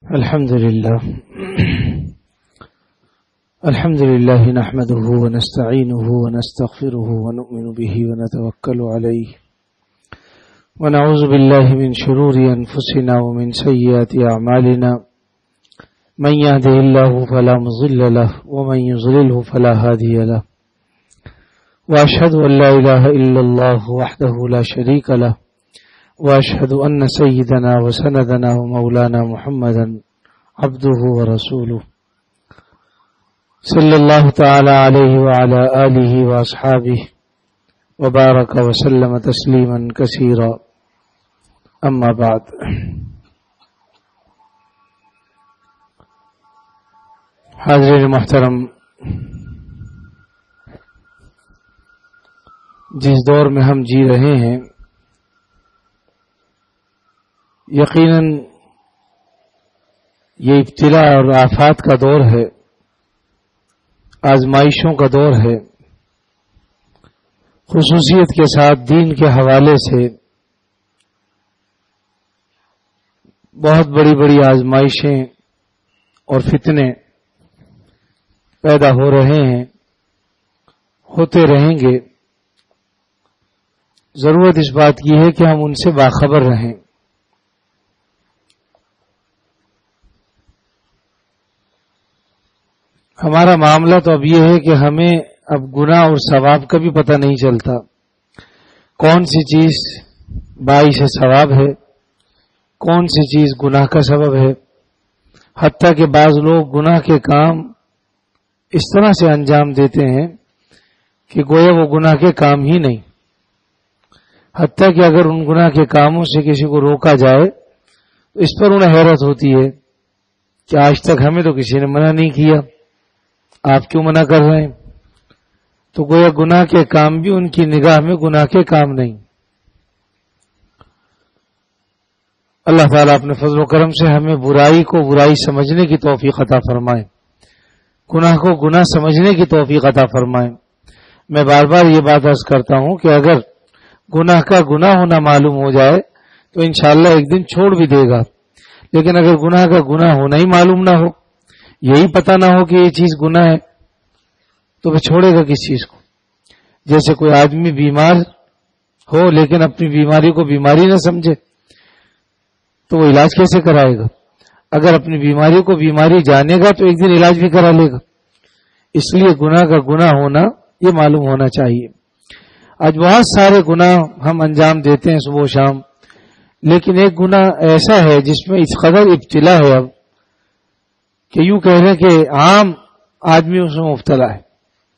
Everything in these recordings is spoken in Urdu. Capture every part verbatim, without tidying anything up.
الحمد لله الحمد لله نحمده ونستعينه ونستغفره ونؤمن به ونتوكل عليه ونعوذ بالله من شرور أنفسنا ومن سيئات أعمالنا من يهده الله فلا مضل له ومن يضلله فلا هادي له وأشهد أن لا إله إلا الله وحده لا شريك له وأشهد أن سيدنا وسندنا ومولانا محمدا عبده ورسوله صلى الله تعالى عليه وعلى آله وأصحابه وبارك وسلم تسليما كثيرا أما بعد. حاضرین محترم، جس دور میں ہم جی رہے ہیں یقیناً یہ ابتلا اور آفات کا دور ہے، آزمائشوں کا دور ہے. خصوصیت کے ساتھ دین کے حوالے سے بہت بڑی بڑی آزمائشیں اور فتنے پیدا ہو رہے ہیں، ہوتے رہیں گے. ضرورت اس بات کی ہے کہ ہم ان سے باخبر رہیں. ہمارا معاملہ تو اب یہ ہے کہ ہمیں اب گناہ اور ثواب کا بھی پتہ نہیں چلتا، کون سی چیز باعث ثواب ہے، کون سی چیز گناہ کا سبب ہے. حتیٰ کہ بعض لوگ گناہ کے کام اس طرح سے انجام دیتے ہیں کہ گویا وہ گناہ کے کام ہی نہیں. حتیٰ کہ اگر ان گناہ کے کاموں سے کسی کو روکا جائے تو اس پر انہیں حیرت ہوتی ہے کہ آج تک ہمیں تو کسی نے منع نہیں کیا، آپ کیوں منع کر رہے ہیں؟ تو گویا گناہ کے کام بھی ان کی نگاہ میں گناہ کے کام نہیں. اللہ تعالیٰ اپنے فضل و کرم سے ہمیں برائی کو برائی سمجھنے کی توفیق عطا فرمائے، گناہ کو گناہ سمجھنے کی توفیق عطا فرمائے. میں بار بار یہ بات عرض کرتا ہوں کہ اگر گناہ کا گناہ ہونا معلوم ہو جائے تو انشاءاللہ ایک دن چھوڑ بھی دے گا، لیکن اگر گناہ کا گناہ ہونا ہی معلوم نہ ہو، یہی پتہ نہ ہو کہ یہ چیز گناہ ہے، تو وہ چھوڑے گا کس چیز کو؟ جیسے کوئی آدمی بیمار ہو لیکن اپنی بیماری کو بیماری نہ سمجھے تو وہ علاج کیسے کرائے گا؟ اگر اپنی بیماری کو بیماری جانے گا تو ایک دن علاج بھی کرا لے گا. اس لیے گناہ کا گناہ ہونا یہ معلوم ہونا چاہیے. آج بہت سارے گناہ ہم انجام دیتے ہیں صبح و شام، لیکن ایک گناہ ایسا ہے جس میں اس قدر ابتلا ہے اب کہ یوں کہہ رہے ہیں کہ عام آدمی اس میں مبتلا ہے،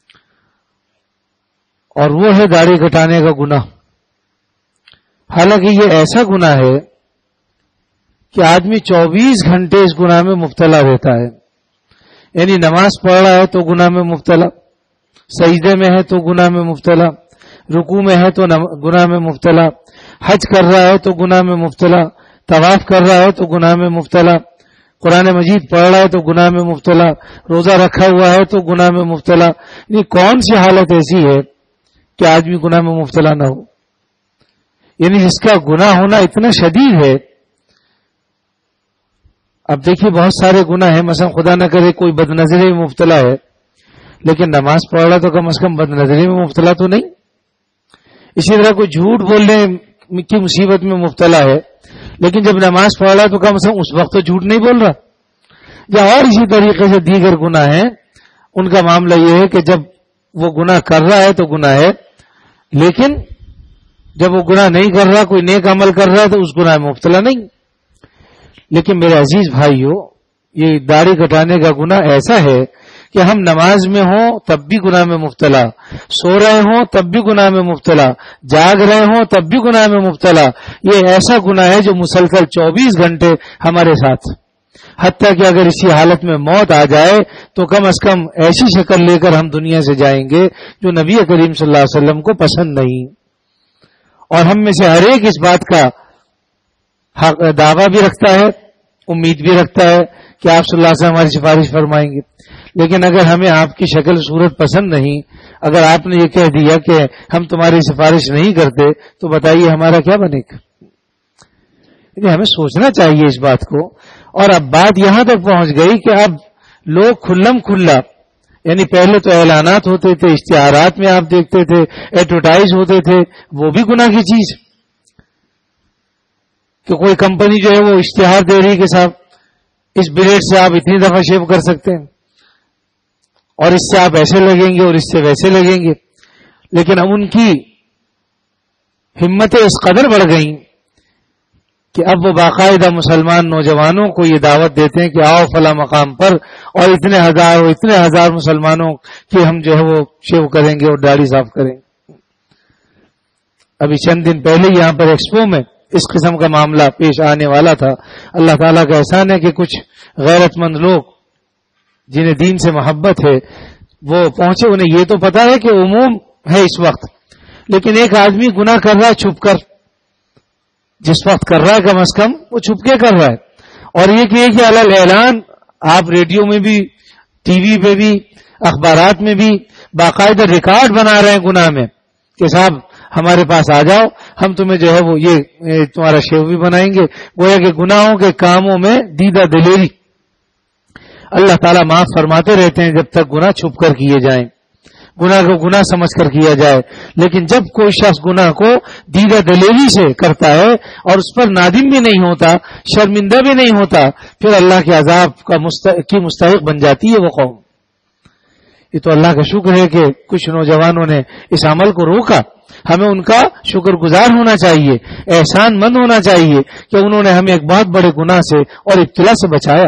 اور وہ ہے داڑھی کٹانے کا گناہ. حالانکہ یہ ایسا گناہ ہے کہ آدمی چوبیس گھنٹے اس گناہ میں مبتلا رہتا ہے. یعنی نماز پڑھ رہا ہے تو گناہ میں مبتلا، سجدے میں ہے تو گناہ میں مبتلا، رکوع میں ہے تو گناہ میں مبتلا، حج کر رہا ہے تو گناہ میں مبتلا، طواف کر رہا ہے تو گناہ میں مبتلا، قرآن مجید پڑھ رہا ہے تو گناہ میں مبتلا، روزہ رکھا ہوا ہے تو گناہ میں مبتلا. یعنی کون سی حالت ایسی ہے کہ آدمی گناہ میں مبتلا نہ ہو؟ یعنی جس کا گناہ ہونا اتنا شدید ہے. اب دیکھیے بہت سارے گناہ ہیں، مثلا خدا نہ کرے کوئی بد نظری میں مبتلا ہے، لیکن نماز پڑھ رہا تو کم از کم بد نظری میں مبتلا تو نہیں. اسی طرح کوئی جھوٹ بولنے کی مصیبت میں مبتلا ہے، لیکن جب نماز پڑھ رہا ہے تو کم از کم اس وقت تو جھوٹ نہیں بول رہا. یا اور اسی طریقے سے دیگر گناہ ہیں، ان کا معاملہ یہ ہے کہ جب وہ گناہ کر رہا ہے تو گناہ ہے، لیکن جب وہ گناہ نہیں کر رہا، کوئی نیک عمل کر رہا ہے تو اس گناہ میں مبتلا نہیں. لیکن میرے عزیز بھائیو، یہ داڑھی کٹانے کا گناہ ایسا ہے کہ ہم نماز میں ہوں تب بھی گناہ میں مبتلا، سو رہے ہوں تب بھی گناہ میں مبتلا، جاگ رہے ہوں تب بھی گناہ میں مبتلا. یہ ایسا گناہ ہے جو مسلسل چوبیس گھنٹے ہمارے ساتھ، حتیٰ کہ اگر اسی حالت میں موت آ جائے تو کم از کم ایسی شکل لے کر ہم دنیا سے جائیں گے جو نبی کریم صلی اللہ علیہ وسلم کو پسند نہیں. اور ہم میں سے ہر ایک اس بات کا دعویٰ بھی رکھتا ہے، امید بھی رکھتا ہے کہ آپ صلی اللہ علیہ وسلم ہماری سفارش فرمائیں گے. لیکن اگر ہمیں آپ کی شکل صورت پسند نہیں، اگر آپ نے یہ کہہ دیا کہ ہم تمہاری سفارش نہیں کرتے، تو بتائیے ہمارا کیا بنے گا؟ یعنی ہمیں سوچنا چاہیے اس بات کو. اور اب بات یہاں تک پہنچ گئی کہ اب لوگ کھلم کھلا، یعنی پہلے تو اعلانات ہوتے تھے، اشتہارات میں آپ دیکھتے تھے، ایڈورٹائز ہوتے تھے، وہ بھی گناہ کی چیز کہ کوئی کمپنی جو ہے وہ اشتہار دے رہی کہ صاحب اس بلیڈ سے آپ اتنی دفعہ شیو کر سکتے ہیں اور اس سے آپ ایسے لگیں گے اور اس سے ویسے لگیں گے. لیکن اب ان کی ہمتیں اس قدر بڑھ گئیں کہ اب وہ باقاعدہ مسلمان نوجوانوں کو یہ دعوت دیتے ہیں کہ آؤ فلاں مقام پر اور اتنے ہزار اتنے ہزار مسلمانوں کی ہم جو ہے وہ شیو کریں گے اور داڑھی صاف کریں گے. ابھی چند دن پہلے یہاں پر ایکسپو میں اس قسم کا معاملہ پیش آنے والا تھا. اللہ تعالیٰ کا احسان ہے کہ کچھ غیرت مند لوگ جنہیں دین سے محبت ہے وہ پہنچے. انہیں یہ تو پتا ہے کہ عموم ہے اس وقت، لیکن ایک آدمی گناہ کر رہا ہے چھپ کر، جس وقت کر رہا ہے کم از کم وہ چھپ کے کر رہا ہے. اور یہ کہ یہ کہ علل اعلان آپ ریڈیو میں بھی، ٹی وی پہ بھی، اخبارات میں بھی باقاعدہ ریکارڈ بنا رہے ہیں گناہ میں کہ صاحب ہمارے پاس آ جاؤ، ہم تمہیں جو ہے وہ یہ تمہارا شیو بھی بنائیں گے. گویا کہ گناہوں کے کاموں میں دیدہ دلیری اللہ تعالیٰ معاف فرماتے رہتے ہیں جب تک گناہ چھپ کر کیے جائیں، گناہ کو گناہ سمجھ کر کیا جائے. لیکن جب کوئی شخص گناہ کو دیدہ دلیری سے کرتا ہے اور اس پر نادم بھی نہیں ہوتا، شرمندہ بھی نہیں ہوتا، پھر اللہ کے عذاب کا کی مستحق بن جاتی ہے وہ قوم. یہ تو اللہ کا شکر ہے کہ کچھ نوجوانوں نے اس عمل کو روکا. ہمیں ان کا شکر گزار ہونا چاہیے، احسان مند ہونا چاہیے کہ انہوں نے ہمیں ایک بہت بڑے گناہ سے اور ابتلا سے بچایا.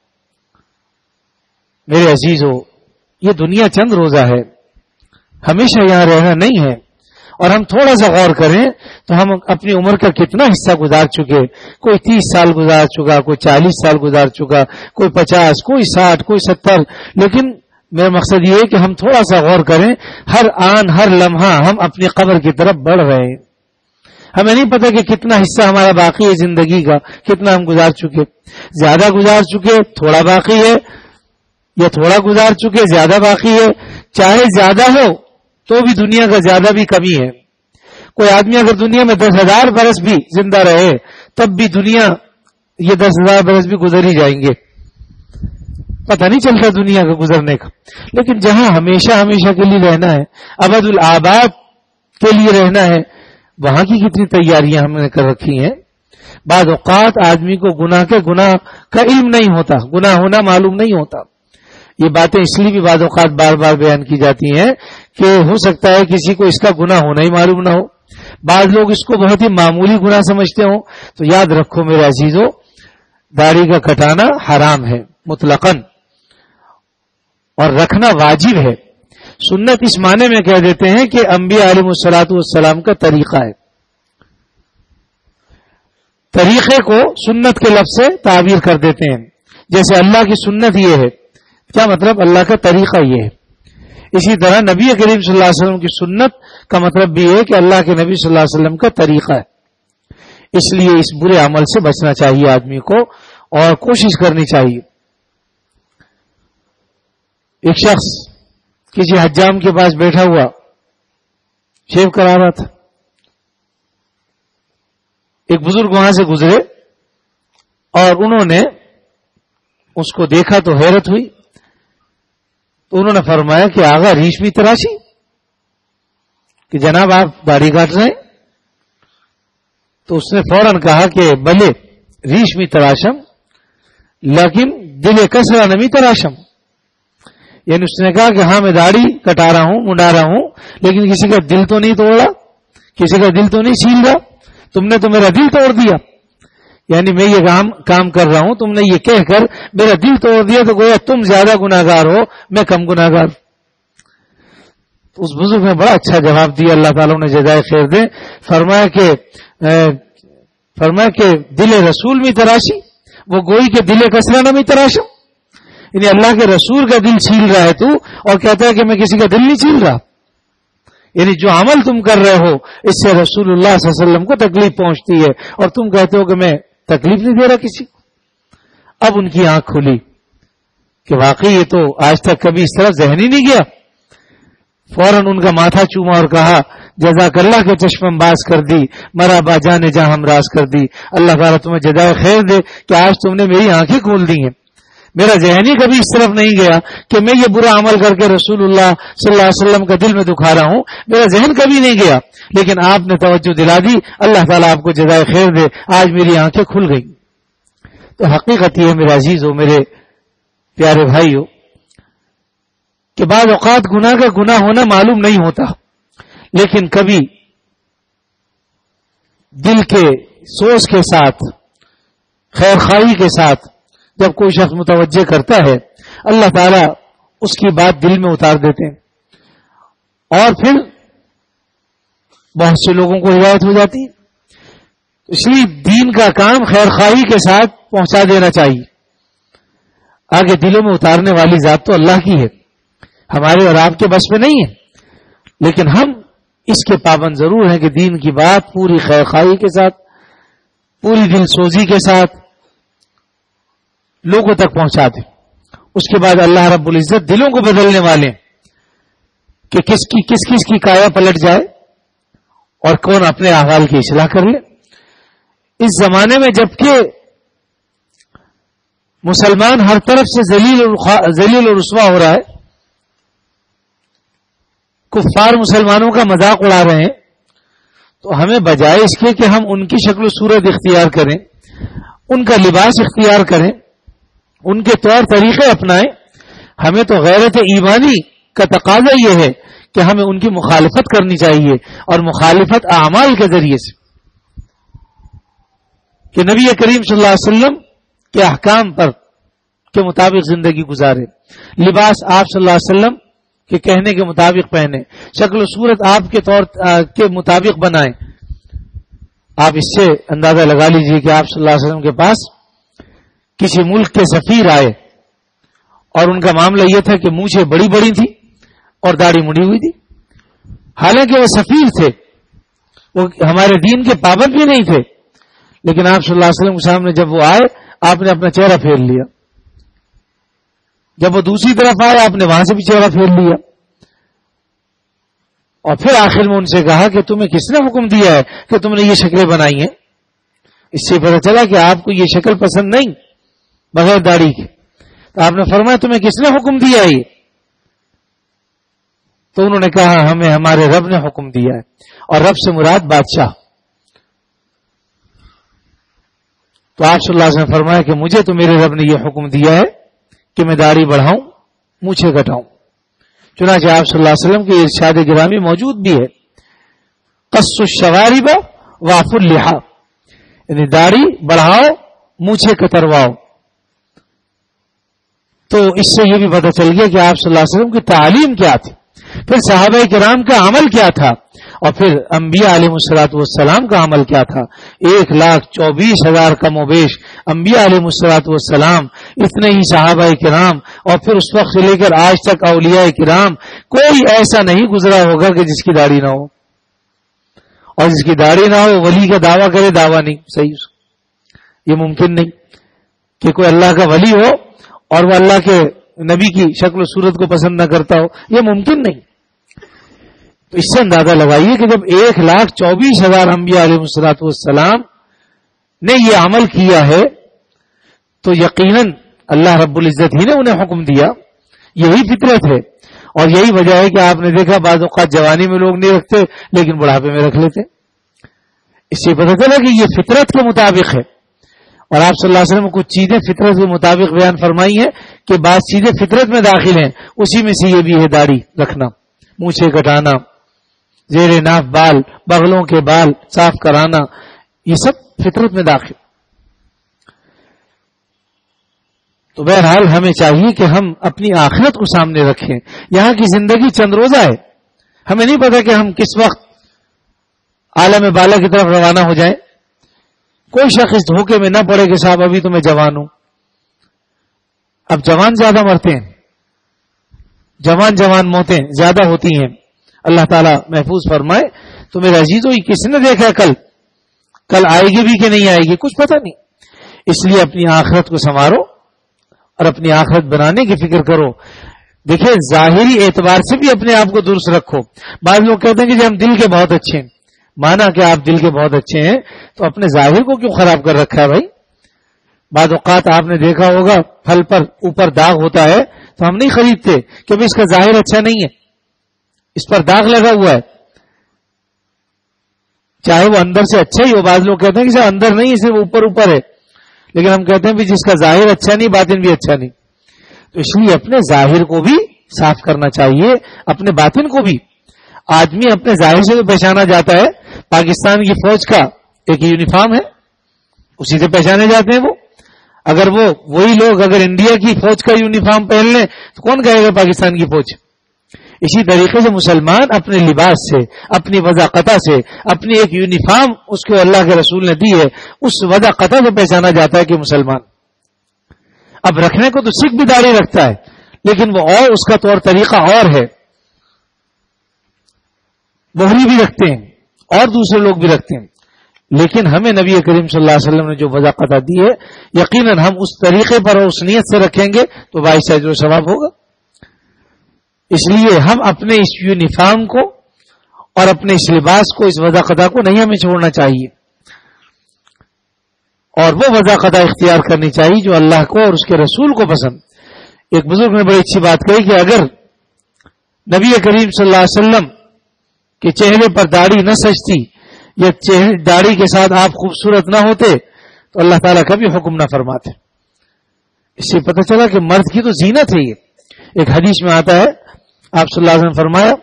میرے عزیزو، یہ دنیا چند روزہ ہے، ہمیشہ یہاں رہنا نہیں ہے. اور ہم تھوڑا سا غور کریں تو ہم اپنی عمر کا کتنا حصہ گزار چکے. کوئی تیس سال گزار چکا، کوئی چالیس سال گزار چکا، کوئی پچاس، کوئی ساٹھ، کوئی ستر. لیکن میرا مقصد یہ ہے کہ ہم تھوڑا سا غور کریں، ہر آن ہر لمحہ ہم اپنی قبر کی طرف بڑھ رہے ہیں. ہمیں نہیں پتا کہ کتنا حصہ ہمارا باقی ہے زندگی کا، کتنا ہم گزار چکے. زیادہ گزار چکے، تھوڑا باقی ہے، یا تھوڑا گزار چکے زیادہ باقی ہے. چاہے زیادہ ہو تو بھی دنیا کا زیادہ بھی کمی ہے. کوئی آدمی اگر دنیا میں دس ہزار برس بھی زندہ رہے تب بھی دنیا یہ دس ہزار برس بھی گزر ہی جائیں گے، پتہ نہیں چلتا دنیا کا گزرنے کا. لیکن جہاں ہمیشہ ہمیشہ کے لیے رہنا ہے، ابد الآباد کے لیے رہنا ہے، وہاں کی کتنی تیاریاں ہم نے کر رکھی ہیں. بعض اوقات آدمی کو گناہ کے گناہ کا علم نہیں ہوتا، گناہ ہونا معلوم نہیں ہوتا. یہ باتیں اس لیے بھی بعض اوقات بار بار بیان کی جاتی ہیں کہ ہو سکتا ہے کسی کو اس کا گناہ ہونا ہی معلوم نہ ہو. بعض لوگ اس کو بہت ہی معمولی گناہ سمجھتے ہوں. تو یاد رکھو میرے عزیزو، داڑھی کا کٹانا حرام ہے مطلقاً، اور رکھنا واجب ہے. سنت اس معنی میں کہہ دیتے ہیں کہ انبیاء علیہ الصلوۃ والسلام کا طریقہ ہے. طریقے کو سنت کے لفظ سے تعبیر کر دیتے ہیں. جیسے اللہ کی سنت یہ ہے، کیا مطلب؟ اللہ کا طریقہ یہ ہے. اسی طرح نبی کریم صلی اللہ علیہ وسلم کی سنت کا مطلب بھی ہے کہ اللہ کے نبی صلی اللہ علیہ وسلم کا طریقہ ہے. اس لیے اس برے عمل سے بچنا چاہیے آدمی کو اور کوشش کرنی چاہیے. ایک شخص کسی حجام کے پاس بیٹھا ہوا شیو کرا رہا تھا. ایک بزرگ وہاں سے گزرے اور انہوں نے اس کو دیکھا تو حیرت ہوئی. تو انہوں نے فرمایا کہ آغا ریشمی تراشی، کہ جناب آپ داڑھی کاٹ رہے ہیں؟ تو اس نے فوراً کہا کہ بلے ریشمی تراشم لیکن دل کسرا نمی تراشم. یعنی اس نے کہا کہ ہاں میں داڑھی کٹا رہا ہوں، منڈا رہا ہوں، لیکن کسی کا دل تو نہیں توڑا، کسی کا دل تو نہیں چھین رہا. تم نے تو میرا دل توڑ دیا. یعنی میں یہ کام کام کر رہا ہوں، تم نے یہ کہہ کر میرا دل توڑ دیا، تو گویا تم زیادہ گناہگار ہو، میں کم گناہگار. تو اس بزرگ نے بڑا اچھا جواب دیا، اللہ تعالیٰ نے جزائے خیر دے. فرمایا کہ فرمایا کہ دل رسول میں تراشی، وہ گوئی کہ دل کسرا نہ میں تراشم. یعنی اللہ کے رسول کا دل چھیل رہا ہے تو، اور کہتا ہے کہ میں کسی کا دل نہیں چھیل رہا. یعنی جو عمل تم کر رہے ہو اس سے رسول اللہ صلی اللہ علیہ وسلم کو تکلیف پہنچتی ہے، اور تم کہتے ہو کہ میں تکلیف نہیں دے رہا کسی کو. اب ان کی آنکھ کھلی کہ واقعی یہ تو آج تک کبھی اس طرح ذہن ہی نہیں گیا. فوراً ان کا ماتھا چوما اور کہا جزاک اللہ کے چشم باز کر دی، مرا با جانے جہاں ہم راز کر دی. اللہ تعالیٰ تمہیں جزائے خیر دے کہ آج تم نے میری آنکھیں کھول دی ہیں. میرا ذہن ہی کبھی اس طرف نہیں گیا کہ میں یہ برا عمل کر کے رسول اللہ صلی اللہ علیہ وسلم کا دل میں دکھا رہا ہوں، میرا ذہن کبھی نہیں گیا، لیکن آپ نے توجہ دلا دی. اللہ تعالیٰ آپ کو جزائے خیر دے، آج میری آنکھیں کھل گئی. تو حقیقت یہ ہے میرے عزیز ہو، میرے پیارے بھائی ہو، کہ بعض اوقات گناہ کا گناہ ہونا معلوم نہیں ہوتا، لیکن کبھی دل کے سوچ کے ساتھ، خیر خواہی کے ساتھ جب کوئی شخص متوجہ کرتا ہے، اللہ تعالیٰ اس کی بات دل میں اتار دیتے ہیں، اور پھر بہت سے لوگوں کو ہدایت ہو جاتی ہے. اس لیے دین کا کام خیر خواہی کے ساتھ پہنچا دینا چاہیے. آگے دلوں میں اتارنے والی ذات تو اللہ کی ہے، ہمارے اور آپ کے بس میں نہیں ہے، لیکن ہم اس کے پابند ضرور ہیں کہ دین کی بات پوری خیر خواہی کے ساتھ، پوری دل سوزی کے ساتھ لوگوں تک پہنچا دیں. اس کے بعد اللہ رب العزت دلوں کو بدلنے والے کہ کس کی کس کس کی کایا پلٹ جائے اور کون اپنے احوال کی اصلاح کر لے. اس زمانے میں جبکہ مسلمان ہر طرف سے ذلیل و رسوا ہو رہا ہے، کفار مسلمانوں کا مذاق اڑا رہے ہیں، تو ہمیں بجائے اس کے کہ ہم ان کی شکل و صورت اختیار کریں، ان کا لباس اختیار کریں، ان کے طور طریقے اپنائیں، ہمیں تو غیرت ایمانی کا تقاضا یہ ہے کہ ہمیں ان کی مخالفت کرنی چاہیے، اور مخالفت اعمال کے ذریعے سے، کہ نبی کریم صلی اللہ علیہ وسلم کے احکام پر کے مطابق زندگی گزارے، لباس آپ صلی اللہ علیہ وسلم کے کہنے کے مطابق پہنے، شکل و صورت آپ کے طور کے مطابق بنائیں. آپ اس سے اندازہ لگا لیجئے کہ آپ صلی اللہ علیہ وسلم کے پاس کسی ملک کے سفیر آئے اور ان کا معاملہ یہ تھا کہ مونچھیں بڑی بڑی تھی اور داڑھی مڑی ہوئی تھی، حالانکہ وہ سفیر تھے، وہ ہمارے دین کے پابند بھی نہیں تھے، لیکن آپ صلی اللہ علیہ وسلم کے سامنے جب وہ آئے آپ نے اپنا چہرہ پھیر لیا. جب وہ دوسری طرف آئے آپ نے وہاں سے بھی چہرہ پھیر لیا، اور پھر آخر میں ان سے کہا کہ تمہیں کس نے حکم دیا ہے کہ تم نے یہ شکلیں بنائی ہیں؟ اس سے پتہ چلا کہ آپ کو یہ شکل پسند نہیں بغیر داڑھی کے. تو آپ نے فرمایا تمہیں کس نے حکم دیا ہے یہ؟ تو انہوں نے کہا ہمیں ہمارے رب نے حکم دیا ہے، اور رب سے مراد بادشاہ. تو آپ صلی اللہ علیہ وسلم نے فرمایا کہ مجھے تو میرے رب نے یہ حکم دیا ہے کہ میں داڑھی بڑھاؤں، مونچھیں کٹاؤں. چنانچہ آپ صلی اللہ علیہ وسلم کے ارشاد گرامی موجود بھی ہے، قص الشوارب واعف اللحى، یعنی داڑھی بڑھاؤ، مونچھیں کترواؤ. تو اس سے یہ بھی پتہ چل گیا کہ آپ صلی اللہ علیہ وسلم کی تعلیم کیا تھی، پھر صحابہ کرام کا عمل کیا تھا، اور پھر انبیاء علیہ الصلوۃ والسلام کا عمل کیا تھا. ایک لاکھ چوبیس ہزار کم و بیش انبیاء علیہ الصلوۃ والسلام، اتنے ہی صحابہ کرام، اور پھر اس وقت سے لے کر آج تک اولیاء کرام، کوئی ایسا نہیں گزرا ہوگا کہ جس کی داڑھی نہ ہو، اور جس کی داڑھی نہ ہو ولی کا دعویٰ کرے. دعویٰ نہیں صحیح، یہ ممکن نہیں کہ کوئی اللہ کا ولی ہو اور وہ اللہ کے نبی کی شکل و صورت کو پسند نہ کرتا ہو، یہ ممکن نہیں. تو اس سے اندازہ لگائیے کہ جب ایک لاکھ چوبیس ہزار انبیاء علیہ الصلوۃ والسلام نے یہ عمل کیا ہے تو یقیناً اللہ رب العزت ہی نے انہیں حکم دیا. یہی فطرت ہے، اور یہی وجہ ہے کہ آپ نے دیکھا بعض اوقات جوانی میں لوگ نہیں رکھتے لیکن بڑھاپے میں رکھ لیتے. اس سے پتہ چلا کہ یہ فطرت کے مطابق ہے. اور آپ صلی اللہ علیہ وسلم کچھ چیزیں فطرت کے مطابق بیان فرمائی ہیں کہ بعض چیزیں فطرت میں داخل ہیں، اسی میں سے یہ بھی ہے داڑھی رکھنا، مونچھیں کٹانا، زیر ناف بال، بغلوں کے بال صاف کرانا، یہ سب فطرت میں داخل. تو بہرحال ہمیں چاہیے کہ ہم اپنی آخرت کو سامنے رکھیں. یہاں کی زندگی چند روزہ ہے، ہمیں نہیں پتا کہ ہم کس وقت عالم بالا کی طرف روانہ ہو جائیں. کوئی شخص اس دھوکے میں نہ پڑے کہ صاحب ابھی تو میں جوان ہوں. اب جوان زیادہ مرتے ہیں، جوان جوان موتیں زیادہ ہوتی ہیں. اللہ تعالیٰ محفوظ فرمائے. تو میرے عزیزو یہ کس نے دیکھا کل کل آئے گی بھی کہ نہیں آئے گی، کچھ پتہ نہیں. اس لیے اپنی آخرت کو سنوارو اور اپنی آخرت بنانے کی فکر کرو. دیکھیں ظاہری اعتبار سے بھی اپنے آپ کو درست رکھو. بعض لوگ کہتے ہیں کہ جی ہم دل کے بہت اچھے ہیں. مانا کہ آپ دل کے بہت اچھے ہیں تو اپنے ظاہر کو کیوں خراب کر رکھا ہے بھائی؟ بعض اوقات آپ نے دیکھا ہوگا پھل پر اوپر داغ ہوتا ہے تو ہم نہیں خریدتے کہ بھائی اس کا ظاہر اچھا نہیں ہے, اس پر داغ لگا ہوا ہے, چاہے وہ اندر سے اچھا ہی ہو. بعض لوگ کہتے ہیں کہ اندر نہیں صرف اوپر اوپر ہے, لیکن ہم کہتے ہیں بھی جس کا ظاہر اچھا نہیں باطن بھی اچھا نہیں. تو اس لیے اپنے ظاہر کو بھی صاف کرنا چاہیے, اپنے باطن کو بھی. آدمی اپنے ظاہر سے تو پہچانا جاتا ہے. پاکستان کی فوج کا ایک یونیفارم ہے, اسی سے پہچانے جاتے ہیں وہ. اگر وہ وہی لوگ اگر انڈیا کی فوج کا یونیفارم پہن لیں تو کون کہے گا پاکستان کی فوج؟ اسی طریقے سے مسلمان اپنے لباس سے, اپنی وضاقتہ سے, اپنی ایک یونیفارم اس کو اللہ کے رسول نے دی ہے, اس وضاقتہ سے پہچانا جاتا ہے کہ مسلمان. اب رکھنے کو تو سکھ بھی داڑھی رکھتا ہے, لیکن وہ اور اس کا طور طریقہ اور ہے. بہری بھی رکھتے ہیں اور دوسرے لوگ بھی رکھتے ہیں, لیکن ہمیں نبی کریم صلی اللہ علیہ وسلم نے جو وضاقتہ دی ہے یقیناً ہم اس طریقے پر اور اس نیت سے رکھیں گے تو باعث اجر و ثواب ہوگا. اس لیے ہم اپنے اس یونیفارم کو اور اپنے اس لباس کو, اس وضاقتہ کو نہیں ہمیں چھوڑنا چاہیے, اور وہ وضاقتہ اختیار کرنی چاہیے جو اللہ کو اور اس کے رسول کو پسند. ایک بزرگ نے بڑی اچھی بات کہی کہ اگر نبی کریم صلی اللہ علیہ وسلم کے چہرے پر داڑھی نہ سجتی یا داڑھی کے ساتھ آپ خوبصورت نہ ہوتے تو اللہ تعالیٰ کبھی حکم نہ فرماتے. اس سے پتہ چلا کہ مرد کی تو زینت ہے یہ. ایک حدیث میں آتا ہے آپ صلی اللہ علیہ وسلم نے فرمایا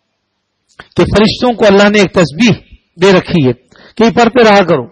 کہ فرشتوں کو اللہ نے ایک تسبیح دے رکھی ہے کہ یہ پڑھتے رہا کرو.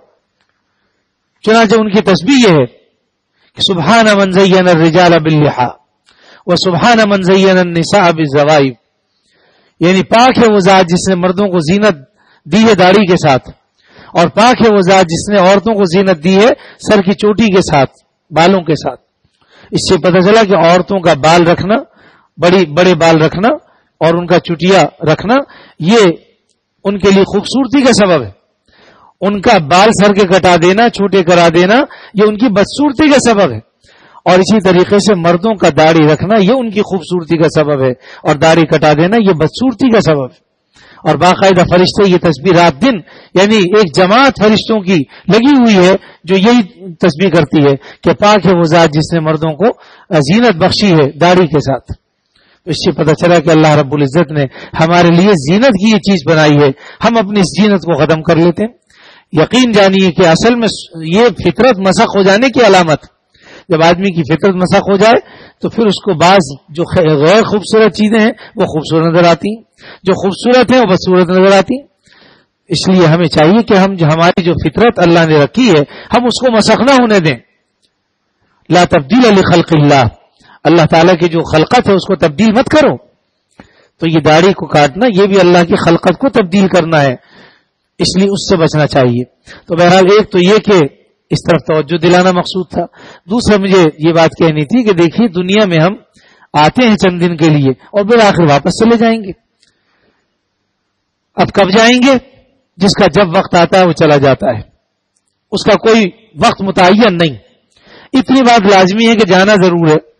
چنانچہ ان کی تسبیح یہ ہے کہ سبحان من زین الرجال باللحى وسبحان من زین النساء بالزوائب, یعنی پاک ہے وہ ذات جس نے مردوں کو زینت دی ہے داڑھی کے ساتھ, اور پاک ہے وہ ذات جس نے عورتوں کو زینت دی ہے سر کی چوٹی کے ساتھ, بالوں کے ساتھ. اس سے پتہ چلا کہ عورتوں کا بال رکھنا, بڑی بڑے بال رکھنا اور ان کا چٹیا رکھنا یہ ان کے لیے خوبصورتی کا سبب ہے. ان کا بال سر کے کٹا دینا, چھوٹے کرا دینا یہ ان کی بدصورتی کا سبب ہے. اور اسی طریقے سے مردوں کا داڑھی رکھنا یہ ان کی خوبصورتی کا سبب ہے, اور داڑھی کٹا دینا یہ بدصورتی کا سبب ہے. اور باقاعدہ فرشتے یہ تسبیح رات دن, یعنی ایک جماعت فرشتوں کی لگی ہوئی ہے جو یہی تسبیح کرتی ہے کہ پاک ہے وہ ذات جس نے مردوں کو زینت بخشی ہے داڑھی کے ساتھ. تو اس سے پتہ چلا کہ اللہ رب العزت نے ہمارے لیے زینت کی یہ چیز بنائی ہے, ہم اپنی زینت کو ختم کر لیتے ہیں. یقین جانیے کہ اصل میں یہ فطرت مسخ ہو جانے کی علامت. جب آدمی کی فطرت مسخ ہو جائے تو پھر اس کو بعض جو غیر خوبصورت چیزیں ہیں وہ خوبصورت نظر آتی ہیں, جو خوبصورت ہیں وہ بدصورت نظر آتی ہیں. اس لیے ہمیں چاہیے کہ ہم جو ہماری جو فطرت اللہ نے رکھی ہے ہم اس کو مسخ نہ ہونے دیں. لا تبدیل لخلق اللہ, اللہ تعالیٰ کی جو خلقت ہے اس کو تبدیل مت کرو. تو یہ داڑھی کو کاٹنا یہ بھی اللہ کی خلقت کو تبدیل کرنا ہے, اس لیے اس سے بچنا چاہیے. تو بہرحال ایک تو یہ کہ اس طرف توجہ دلانا مقصود تھا. دوسرا مجھے یہ بات کہنی تھی کہ دیکھیے دنیا میں ہم آتے ہیں چند دن کے لیے اور بالآخر واپس چلے جائیں گے. اب کب جائیں گے؟ جس کا جب وقت آتا ہے وہ چلا جاتا ہے, اس کا کوئی وقت متعین نہیں. اتنی بات لازمی ہے کہ جانا ضرور ہے.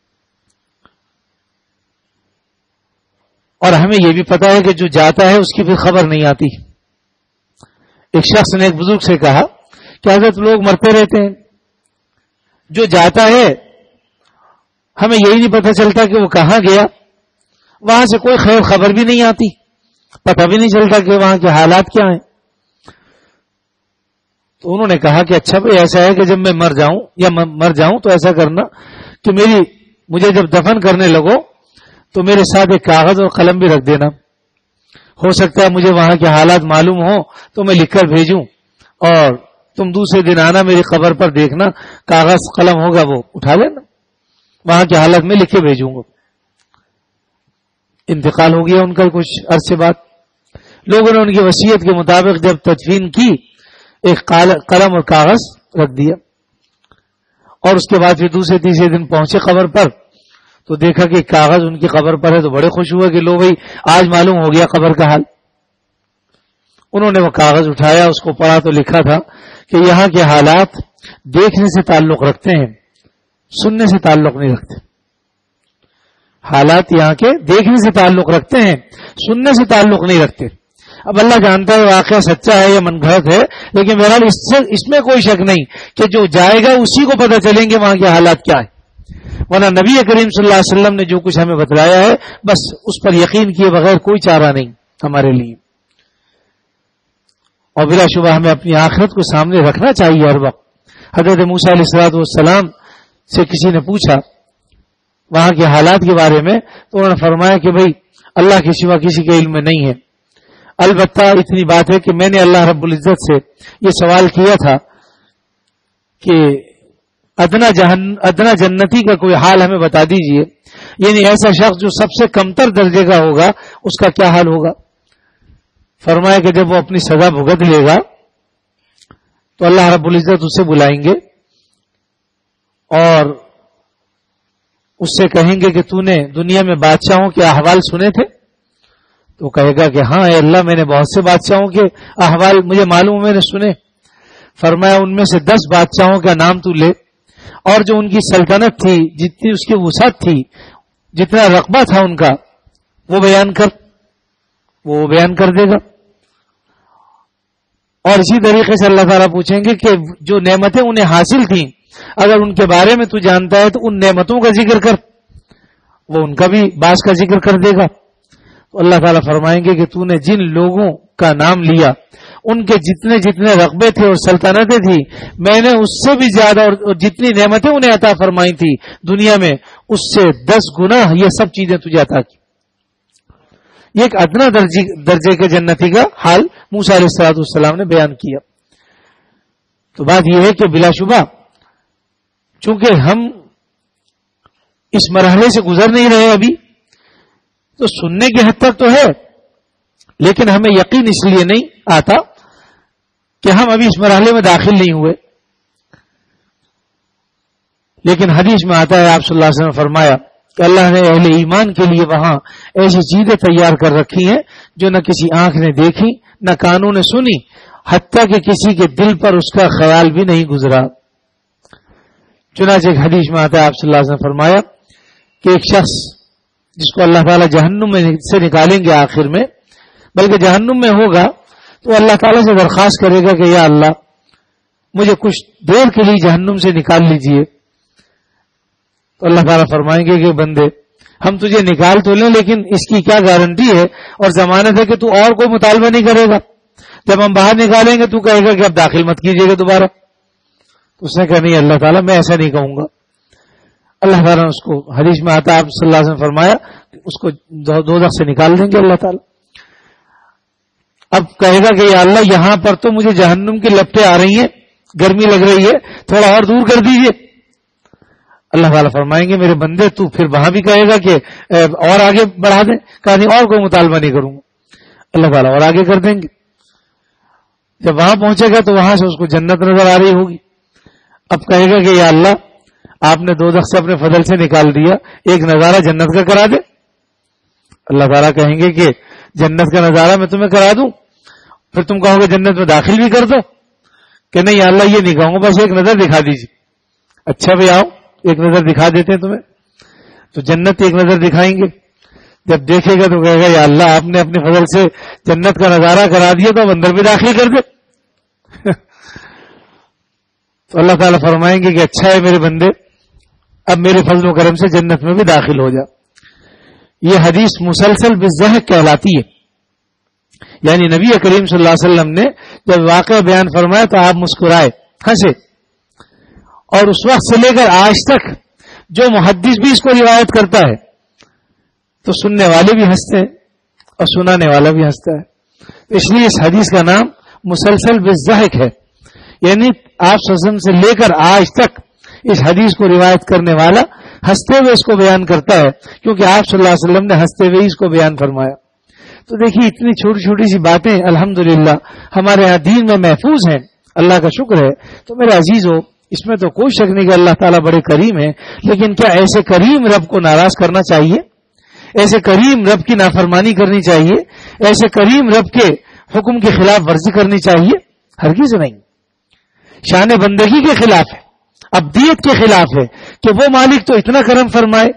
اور ہمیں یہ بھی پتا ہے کہ جو جاتا ہے اس کی پھر خبر نہیں آتی. ایک شخص نے ایک بزرگ سے کہا کہ حضرت لوگ مرتے رہتے ہیں, جو جاتا ہے ہمیں یہی نہیں پتہ چلتا کہ وہ کہاں گیا, وہاں سے کوئی خیر خبر بھی نہیں آتی, پتہ بھی نہیں چلتا کہ وہاں کے حالات کیا ہیں. تو انہوں نے کہا کہ اچھا بھائی ایسا ہے کہ جب میں مر جاؤں یا مر جاؤں تو ایسا کرنا کہ میری مجھے جب دفن کرنے لگو تو میرے ساتھ ایک کاغذ اور قلم بھی رکھ دینا. ہو سکتا ہے مجھے وہاں کے حالات معلوم ہو تو میں لکھ کر بھیجوں, اور تم دوسرے دن آنا میری قبر پر دیکھنا کاغذ قلم ہوگا وہ اٹھا لینا, وہاں کے حالات میں لکھ کے بھیجوں گا. انتقال ہو گیا ان کا کچھ عرصے بعد. لوگوں نے ان کی وصیت کے مطابق جب تدفین کی ایک قلم اور کاغذ رکھ دیا, اور اس کے بعد پھر دوسرے تیسرے دن پہنچے قبر پر تو دیکھا کہ کاغذ ان کی قبر پر ہے, تو بڑے خوش ہوئے کہ لو بھائی آج معلوم ہو گیا قبر کا حال. انہوں نے وہ کاغذ اٹھایا, اس کو پڑھا تو لکھا تھا کہ یہاں کے حالات دیکھنے سے تعلق رکھتے ہیں, سننے سے تعلق نہیں رکھتے. حالات یہاں کے دیکھنے سے تعلق رکھتے ہیں، سننے سے تعلق نہیں رکھتے. اب اللہ جانتا ہے واقعہ سچا ہے یا من گھڑت ہے، لیکن بہرحال اس سے اس میں کوئی شک نہیں کہ جو جائے گا اسی کو پتہ چلیں گے وہاں کے حالات کیا ہے. ورنہ نبی کریم صلی اللہ علیہ وسلم نے جو کچھ ہمیں بتلایا ہے بس اس پر یقین کیے بغیر کوئی چارہ نہیں ہمارے لیے. اور بلا شبہ ہمیں اپنی آخرت کو سامنے رکھنا چاہیے ہر وقت. حضرت موسیٰ علیہ الصلوۃ والسلام سے کسی نے پوچھا وہاں کے حالات کے بارے میں تو انہوں نے فرمایا کہ بھئی اللہ کے سوا کسی کے علم میں نہیں ہے. البتہ اتنی بات ہے کہ میں نے اللہ رب العزت سے یہ سوال کیا تھا کہ ادنا جہن ادنا جنتی کا کوئی حال ہمیں بتا دیجئے، یعنی ایسا شخص جو سب سے کمتر درجے کا ہوگا اس کا کیا حال ہوگا. فرمایا کہ جب وہ اپنی سزا بھگت لے گا تو اللہ رب العزت اسے بلائیں گے اور اس سے کہیں گے کہ تو نے دنیا میں بادشاہوں کے احوال سنے تھے؟ تو کہے گا کہ ہاں اے اللہ میں نے بہت سے بادشاہوں کے احوال مجھے معلوم میں نے سنے. فرمایا ان میں سے دس بادشاہوں کا نام تو لے اور جو ان کی سلطنت تھی، جتنی اس کی وسعت تھی، جتنا رقبہ تھا ان کا، وہ بیان کر. وہ بیان کر دے گا. اور اسی طریقے سے اللہ تعالیٰ پوچھیں گے کہ جو نعمتیں انہیں حاصل تھیں اگر ان کے بارے میں تو جانتا ہے تو ان نعمتوں کا ذکر کر. وہ ان کا بھی بعض کا ذکر کر دے گا. تو اللہ تعالیٰ فرمائیں گے کہ تو نے جن لوگوں کا نام لیا ان کے جتنے جتنے رقبے تھے اور سلطنتیں تھی میں نے اس سے بھی زیادہ اور جتنی نعمتیں انہیں عطا فرمائی تھی دنیا میں اس سے دس گنا یہ سب چیزیں تجھے عطا کی. یہ ایک ادنا درجے کے جنتی کا حال موسیٰ علیہ الصلوۃ والسلام نے بیان کیا. تو بات یہ ہے کہ بلا شبہ چونکہ ہم اس مرحلے سے گزر نہیں رہے ابھی تو سننے کی حد تک تو ہے لیکن ہمیں یقین اس لیے نہیں آتا کہ ہم ابھی اس مرحلے میں داخل نہیں ہوئے. لیکن حدیث میں آتا ہے آپ صلی اللہ علیہ وسلم نے فرمایا کہ اللہ نے اہل ایمان کے لیے وہاں ایسی چیزیں تیار کر رکھی ہیں جو نہ کسی آنکھ نے دیکھی نہ کانوں نے سنی حتیٰ کہ کسی کے دل پر اس کا خیال بھی نہیں گزرا. چنانچہ ایک حدیث میں آتا ہے آپ صلی اللہ علیہ وسلم نے فرمایا کہ ایک شخص جس کو اللہ تعالیٰ جہنم میں سے نکالیں گے آخر میں، بلکہ جہنم میں ہوگا تو اللہ تعالیٰ سے درخواست کرے گا کہ یا اللہ مجھے کچھ دیر کے لیے جہنم سے نکال لیجئے. تو اللہ تعالیٰ فرمائیں گے کہ بندے ہم تجھے نکال تو لیں لیکن اس کی کیا گارنٹی ہے اور ضمانت ہے کہ تو اور کوئی مطالبہ نہیں کرے گا. جب ہم باہر نکالیں گے تو کہے گا کہ اب داخل مت کیجیے گا دوبارہ. تو اس نے کہا نہیں اللہ تعالیٰ میں ایسا نہیں کہوں گا. اللہ تعالیٰ نے اس کو حدیث میں آتا آپ صلی اللہ علیہ وسلم فرمایا کہ اس کو دوزخ سے نکال دیں گے اللہ تعالیٰ. اب کہے گا کہ یا اللہ یہاں پر تو مجھے جہنم کی لپٹیں آ رہی ہیں، گرمی لگ رہی ہے، تھوڑا اور دور کر دیجئے. اللہ تعالیٰ فرمائیں گے میرے بندے تو پھر وہاں بھی کہے گا کہ اور آگے بڑھا دیں. کہا نہیں اور کوئی مطالبہ نہیں کروں گا. اللہ تعالیٰ اور آگے کر دیں گے. جب وہاں پہنچے گا تو وہاں سے اس کو جنت نظر آ رہی ہوگی. اب کہے گا کہ یا اللہ آپ نے دوزخ سے اپنے فضل سے نکال دیا، ایک نظارہ جنت کا کرا دے. اللہ تعالیٰ کہیں گے کہ جنت کا نظارہ میں تمہیں کرا دوں. پھر تم کہو گے جنت میں داخل بھی کر دو. کہ نہیں یا اللہ یہ نہیں کہوں گا، بس ایک نظر دکھا دیجیے. اچھا بھائی آؤ ایک نظر دکھا دیتے ہیں تمہیں. تو جنت ایک نظر دکھائیں گے. جب دیکھے گا تو کہے گا یا اللہ آپ نے اپنے فضل سے جنت کا نظارہ کرا دیا تو اب اندر بھی داخل کر دے. تو اللہ تعالیٰ فرمائیں گے کہ اچھا ہے میرے بندے اب میرے فضل و کرم سے جنت میں بھی داخل ہو جا. یہ حدیث مسلسل بالضحک کہلاتی ہے. یعنی نبی کریم صلی اللہ علیہ وسلم نے جب واقعہ بیان فرمایا تو آپ مسکرائے، ہنسے. اور اس وقت سے لے کر آج تک جو محدث بھی اس کو روایت کرتا ہے تو سننے والے بھی ہنستے ہیں اور سنانے والا بھی ہنستا ہے. اس لیے اس حدیث کا نام مسلسل بالضحک ہے. یعنی آپ صلی اللہ علیہ وسلم سے لے کر آج تک اس حدیث کو روایت کرنے والا ہنستے ہوئے اس کو بیان کرتا ہے کیونکہ آپ صلی اللہ علیہ وسلم نے ہنستے ہوئے اس کو بیان فرمایا. تو دیکھیے اتنی چھوٹی چھوٹی سی باتیں الحمدللہ ہمارے یہاں دین میں محفوظ ہیں، اللہ کا شکر ہے. تو میرے عزیزو اس میں تو کوئی شک نہیں کہ اللہ تعالیٰ بڑے کریم ہیں، لیکن کیا ایسے کریم رب کو ناراض کرنا چاہیے؟ ایسے کریم رب کی نافرمانی کرنی چاہیے؟ ایسے کریم رب کے حکم کی خلاف ورزی کرنی چاہیے؟ ہرگز نہیں. شان بندگی کے خلاف ہے، ابدیت کے خلاف ہے کہ وہ مالک تو اتنا کرم فرمائے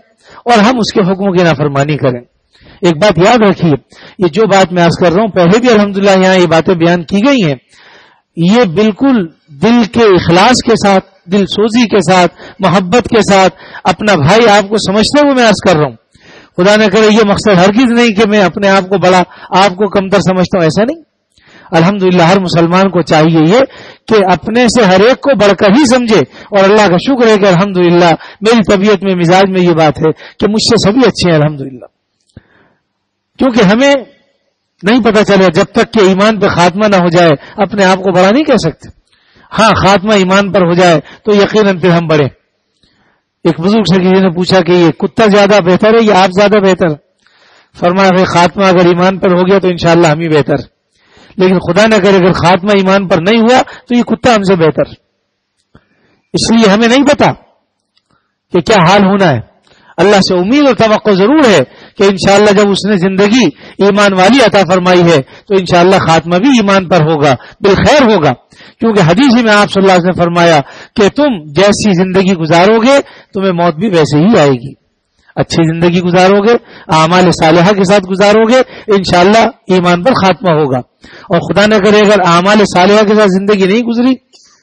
اور ہم اس کے حکموں کی نافرمانی کریں. ایک بات یاد رکھیے، یہ جو بات میں عرض کر رہا ہوں پہلے بھی الحمدللہ یہاں یہ باتیں بیان کی گئی ہیں، یہ بالکل دل کے اخلاص کے ساتھ، دل سوزی کے ساتھ، محبت کے ساتھ اپنا بھائی آپ کو سمجھتے ہوئے میں عرض کر رہا ہوں. خدا نہ کرے یہ مقصد ہرگز نہیں کہ میں اپنے آپ کو بڑا، آپ کو کمتر سمجھتا ہوں، ایسا نہیں. الحمدللہ ہر مسلمان کو چاہیے یہ کہ اپنے سے ہر ایک کو بڑھ کر ہی سمجھے، اور اللہ کا شکر ہے کہ الحمدللہ میری طبیعت میں، مزاج میں یہ بات ہے کہ مجھ سے سبھی اچھے ہیں الحمدللہ. کیونکہ ہمیں نہیں پتا چلے جب تک کہ ایمان پہ خاتمہ نہ ہو جائے اپنے آپ کو بڑا نہیں کہہ سکتے. ہاں خاتمہ ایمان پر ہو جائے تو یقیناً پھر ہم بڑھے. ایک بزرگ سے کسی نے پوچھا کہ یہ کتا زیادہ بہتر ہے یا آپ زیادہ بہتر؟ فرمایا کہ خاتمہ اگر ایمان پر ہو گیا تو انشاءاللہ ہم ہی بہتر، لیکن خدا نہ کرے اگر خاتمہ ایمان پر نہیں ہوا تو یہ کتا ہم سے بہتر. اس لیے ہمیں نہیں پتا کہ کیا حال ہونا ہے. اللہ سے امید اور توقع ضرور ہے کہ انشاءاللہ جب اس نے زندگی ایمان والی عطا فرمائی ہے تو انشاءاللہ خاتمہ بھی ایمان پر ہوگا، بالخیر ہوگا. کیونکہ حدیث میں آپ صلی اللہ علیہ وسلم نے فرمایا کہ تم جیسی زندگی گزارو گے تمہیں موت بھی ویسے ہی آئے گی. اچھی زندگی گزارو گے، اعمال صالحہ کے ساتھ گزارو گے، انشاءاللہ ایمان پر خاتمہ ہوگا. اور خدا نہ کرے اگر اعمال صالحہ کے ساتھ زندگی نہیں گزری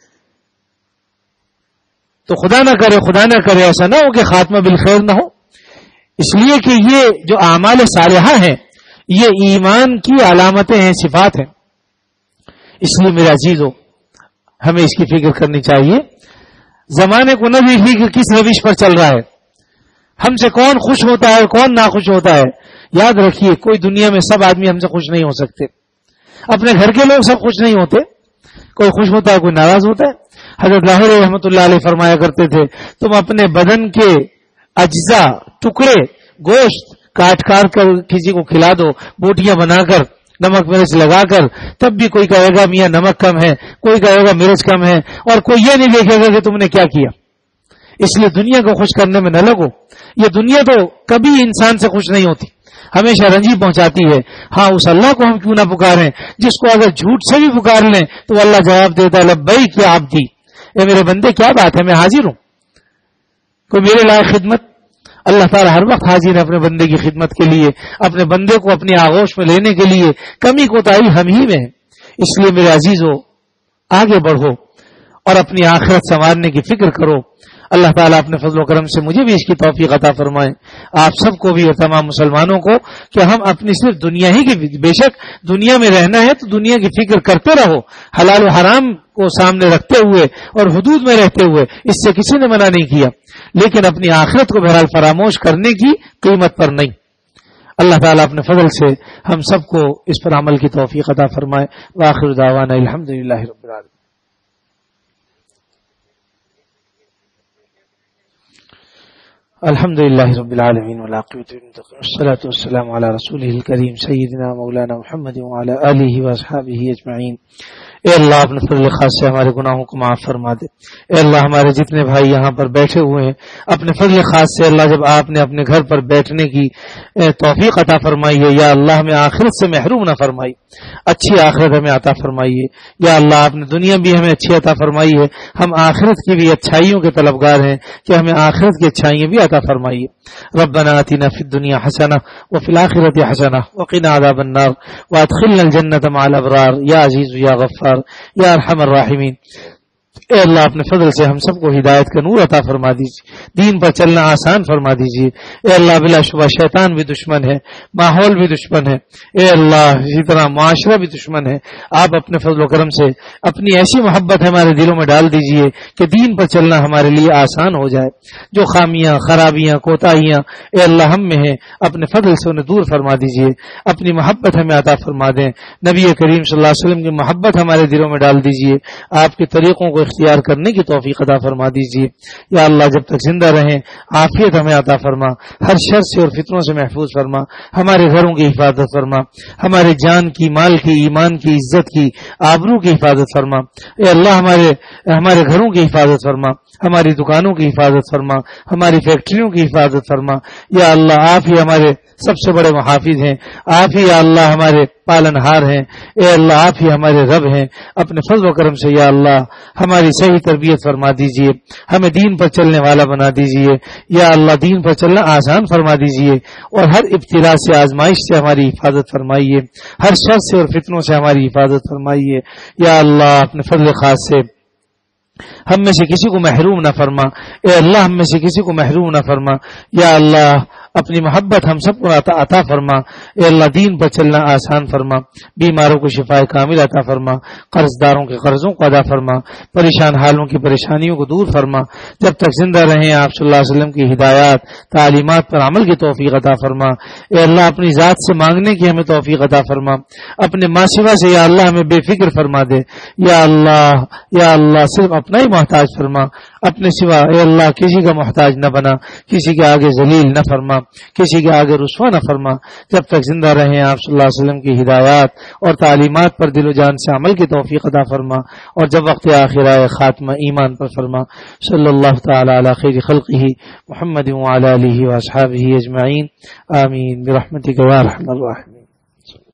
تو خدا نہ کرے خدا نہ کرے ایسا نہ ہو کہ خاتمہ بالخیر نہ ہو. اس لیے کہ یہ جو اعمال صالحہ ہیں یہ ایمان کی علامتیں ہیں، صفات ہیں. اس لیے میرے عزیزو ہمیں اس کی فکر کرنی چاہیے. زمانے کو نہ دیکھیے کہ کس روش پر چل رہا ہے، ہم سے کون خوش ہوتا ہے کون ناخوش ہوتا ہے. یاد رکھیے کوئی دنیا میں سب آدمی ہم سے خوش نہیں ہو سکتے. اپنے گھر کے لوگ سب خوش نہیں ہوتے، کوئی خوش ہوتا ہے کوئی ناراض ہوتا ہے. حضرت لاہوری رحمۃ اللہ علیہ فرمایا کرتے تھے تم اپنے بدن کے اجزاء، ٹکڑے، گوشت کاٹ کاٹ کر کسی کو کھلا دو، بوٹیاں بنا کر نمک مرچ لگا کر، تب بھی کوئی کہے گا میاں نمک کم ہے، کوئی کہے گا مرچ کم ہے، اور کوئی یہ نہیں دیکھے گا کہ تم نے کیا کیا. اس لیے دنیا کو خوش کرنے میں نہ لگو. یہ دنیا تو کبھی انسان سے خوش نہیں ہوتی، ہمیشہ رنجی پہنچاتی ہے. ہاں اس اللہ کو ہم کیوں نہ پکاریں جس کو اگر جھوٹ سے بھی پکار لیں تو اللہ جواب دیتا ہے لبیک یا عبدی، اے میرے بندے کیا بات ہے میں حاضر ہوں. کوئی میرے لائق خدمت، اللہ تعالیٰ ہر وقت حاضر ہے اپنے بندے کی خدمت کے لیے، اپنے بندے کو اپنی آغوش میں لینے کے لیے. کمی کوتاہی ہم ہی میں ہے. اس لیے میرے عزیزو آگے بڑھو اور اپنی آخرت سنوارنے کی فکر کرو. اللہ تعالیٰ اپنے فضل و کرم سے مجھے بھی اس کی توفیق عطا فرمائے، آپ سب کو بھی اور تمام مسلمانوں کو، کہ ہم اپنی صرف دنیا ہی کی، بے شک دنیا میں رہنا ہے تو دنیا کی فکر کرتے رہو، حلال و حرام کو سامنے رکھتے ہوئے اور حدود میں رہتے ہوئے، اس سے کسی نے منع نہیں کیا، لیکن اپنی آخرت کو بہرحال فراموش کرنے کی قیمت پر نہیں. اللہ تعالیٰ اپنے فضل سے ہم سب کو اس پر عمل کی توفیق عطا فرمائے. وآخر دعوانا الحمدللہ رب العالمین. الحمد للہ رب العالمین والعاقبۃ للمتقین والصلاۃ والسلام علی رسولہ الکریم سیدنا مولانا محمد وعلی آلہ واصحابہ اجمعین. اے اللہ اپنے فضل خاص سے ہمارے گناہوں کو معاف فرما دے. اے اللہ ہمارے جتنے بھائی یہاں پر بیٹھے ہوئے ہیں اپنے فضل خاص سے اللہ جب آپ نے اپنے گھر پر بیٹھنے کی توفیق عطا فرمائی ہے، یا اللہ ہمیں آخرت سے محروم نہ فرمائی، اچھی آخرت ہمیں عطا فرمائیے. یا اللہ آپ نے دنیا بھی ہمیں اچھی عطا فرمائی ہے، ہم آخرت کی بھی اچھائیوں کے طلبگار ہیں کہ ہمیں آخرت کی اچھائیاں بھی عطا فرمائیے. ربنا آتنا فی الدنیا حسنہ وفی الآخرۃ حسنہ وقنا عذاب النار وادخلنا الجنۃ مع الابرار یا عزیز یا غفار یا ارحم الراحمین. اے اللہ اپنے فضل سے ہم سب کو ہدایت کا نور عطا فرما دیجیے، دین پر چلنا آسان فرما دیجیے. اے اللہ بلا شبہ شیطان بھی دشمن ہے، ماحول بھی دشمن ہے، اے اللہ اسی طرح معاشرہ بھی دشمن ہے. آپ اپنے فضل و کرم سے اپنی ایسی محبت ہمارے دلوں میں ڈال دیجیے کہ دین پر چلنا ہمارے لیے آسان ہو جائے. جو خامیاں، خرابیاں، کوتاہیاں اے اللہ ہم میں ہیں اپنے فضل سے انہیں دور فرما دیجیے. اپنی محبت ہمیں عطا فرما دیں. نبی کریم صلی اللہ علیہ وسلم کی محبت ہمارے دلوں میں ڈال دیجیے. آپ کے طریقوں کو اختیار کرنے کی توفیق عطا فرما دیجیے. یا اللہ جب تک زندہ رہیں عافیت ہمیں عطا فرما، ہر شر سے اور فتنوں سے محفوظ فرما، ہمارے گھروں کی حفاظت فرما، ہمارے جان کی، مال کی، ایمان کی، عزت کی، آبرو کی حفاظت فرما. اے اللہ ہمارے ہمارے گھروں کی حفاظت فرما، ہماری دکانوں کی حفاظت فرما، ہماری فیکٹریوں کی حفاظت فرما. یا اللہ آپ ہی ہمارے سب سے بڑے محافظ ہیں، آپ ہی یا اللہ ہمارے پالنہار ہیں. اے اللہ آپ ہی ہمارے رب ہیں. اپنے فضل و کرم سے یا اللہ ہماری صحیح تربیت فرما دیجئے, ہمیں دین پر چلنے والا بنا دیجئے یا اللہ. دین پر چلنا آسان فرما دیجئے اور ہر ابتلا سے آزمائش سے ہماری حفاظت فرمائیے, ہر شر سے اور فتنوں سے ہماری حفاظت فرمائیے یا اللہ. اپنے فضل خاص سے ہم میں سے کسی کو محروم نہ فرما. اے اللہ ہم میں سے کسی کو محروم نہ فرما یا اللہ. اپنی محبت ہم سب کو عطا, عطا فرما. اے اللہ دین پر چلنا آسان فرما, بیماروں کو شفا کامل عطا فرما, قرض داروں کے قرضوں کو ادا فرما, پریشان حالوں کی پریشانیوں کو دور فرما. جب تک زندہ رہیں آپ صلی اللہ علیہ وسلم کی ہدایات تعلیمات پر عمل کی توفیق عطا فرما. اے اللہ اپنی ذات سے مانگنے کی ہمیں توفیق عطا فرما. اپنے ماسوا سے یا اللہ ہمیں بے فکر فرما دے یا اللہ. یا اللہ صرف اپنا ہی محتاج فرما, اپنے سوا اے اللہ کسی کا محتاج نہ بنا, کسی کے آگے ذلیل نہ فرما, کسی کے آگے رسوا نہ فرما. جب تک زندہ رہیں آپ صلی اللہ علیہ وسلم کی ہدایات اور تعلیمات پر دل و جان سے عمل کی توفیق عطا فرما, اور جب وقت آخر آئے خاتمہ ایمان پر فرما. صلی اللہ تعالی علی خیر خلقہ محمد وعلی آلہ واصحابہ اجمعین, آمین برحمتک یا ارحم الراحمین.